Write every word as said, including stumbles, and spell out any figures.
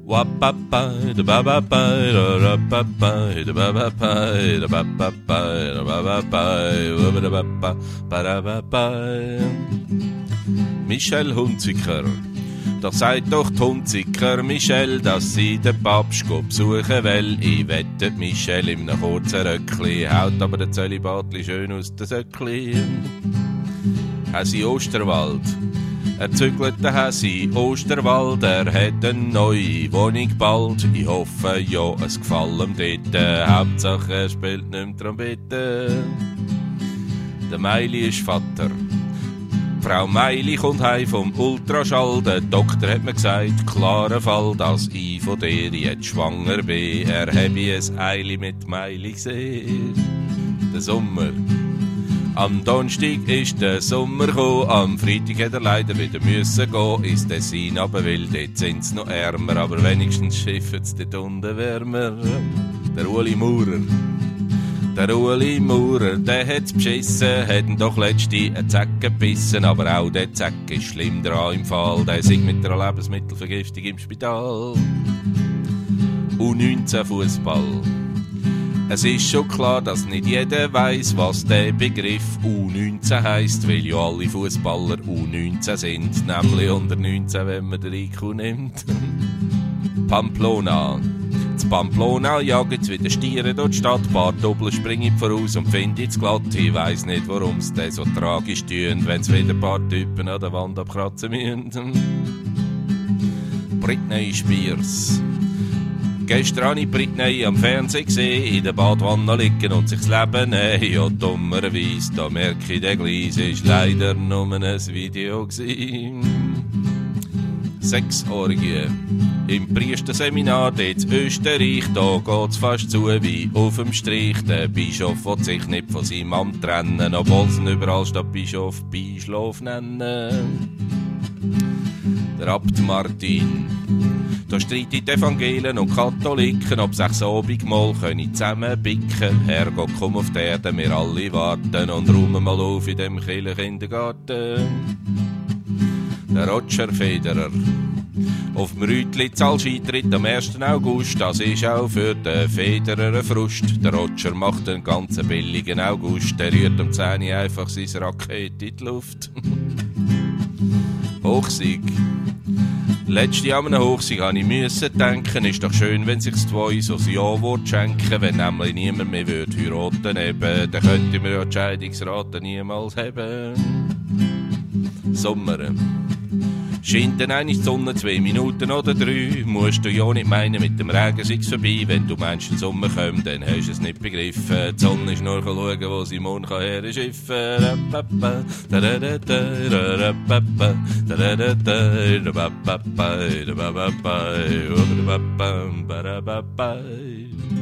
Wapapa, da ba ba ba, da ra ba ba, da ba ba ba, da ba ba ba, da ba ba ba, da ba ba ba, da ba ba. Michel Hunziker, doch seid doch die Hunziker, Michel, dass sie den Papst besuchen will. Ich wette, Michel in einem kurzen Röckli, haut aber den Zölibatli schön aus den Söckli. Hasi Osterwald, er zügelt den Hasi Osterwald, er hat eine neue Wohnung bald. Ich hoffe, ja, es gefällt ihm dort, Hauptsache er spielt nicht mehr Trompete. Der Meili ist Vater. Frau Meili kommt heim vom Ultraschall. Der Doktor hat mir gesagt, klarer Fall, dass ich von dir jetzt schwanger bin. Er habe ein Eili mit Meili gesehen. Der Sommer. Am Donnerstag ist der Sommer gekommen, am Freitag hat er leider wieder müssen gehen ins Tessin, aber weil dort sind sie noch ärmer, aber wenigstens schiffen sie dort unten wärmer. Der Uli Maurer. Der Uli Maurer, der hat's beschissen, hat ihn doch letzte eine Zecke gebissen, aber auch der Zecke ist schlimm dran im Fall, der ist mit einer Lebensmittelvergiftung im Spital. U neunzehn Fußball. Es ist schon klar, dass nicht jeder weiss, was der Begriff U neunzehn heisst, weil ja alle Fußballer U neunzehn sind, nämlich unter neunzehn, wenn man den I Q nimmt. Pamplona. In Pamplona jagen sie wieder Stiere durch die Stadt, ein paar Doppel springen voraus und finden es glatt. Ich weiss nicht, warum sie das so tragisch tun, wenn sie wieder ein paar Typen an der Wand abkratzen müssen. Britney Spears. Gestern habe ich Britney am Fernsehen gesehen, in der Badwanne liegen und sich das Leben nehmen. Ja, dummerweise, da merke ich, der Gleis ist leider nur ein Video gewesen. Sechsorgie. Im Priesterseminar dort in Österreich, da geht's fast zu wie auf dem Strich. Der Bischof will sich nicht von seinem Amt trennen, obwohl sie ihn überall statt Bischof Beischlaf nennen. Der Abt Martin. Da streiten die Evangelien und Katholiken, ob sechs Abendmahl können zusammen bicken. Herrgott, komm auf die Erde, wir alle warten und räumen mal auf in dem Kirchenkindergarten. Der Roger Federer. Auf dem Rütli Zahlscheintritt am ersten August, das ist auch für den Federer ein Frust. Der Roger macht einen ganz billigen August, der rührt am zehn Uhr einfach seine Rakete in die Luft. Hochsieg. Letztes Jahr an einem Hochsieg habe ich müssen denken, ist doch schön, wenn sich zwei so ein Ja-Wort schenken, wenn nämlich niemand mehr würde heiraten eben, dann könnte man ja die Scheidungsrate niemals haben. Sommer. Scheint dann eigentlich die Sonne zwei Minuten oder drei, musst du ja nicht meinen, mit dem Regen sei's vorbei, wenn du meinst, der Sommer kommt, dann hast du es nicht begriffen. Die Sonne ist nur schauen, wo sie morgen her schiffen kann.